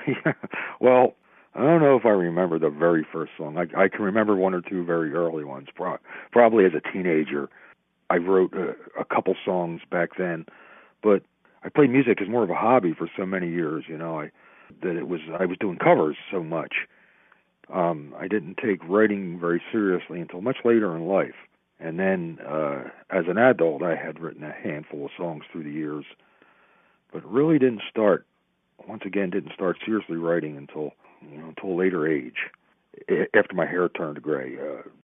Yeah. Well, I don't know if I remember the very first song. I can remember one or two very early ones. Probably as a teenager, I wrote a couple songs back then, but I played music as more of a hobby for so many years. I was doing covers so much. I didn't take writing very seriously until much later in life. And then, as an adult, I had written a handful of songs through the years, but really didn't start seriously writing until a later age, after my hair turned gray.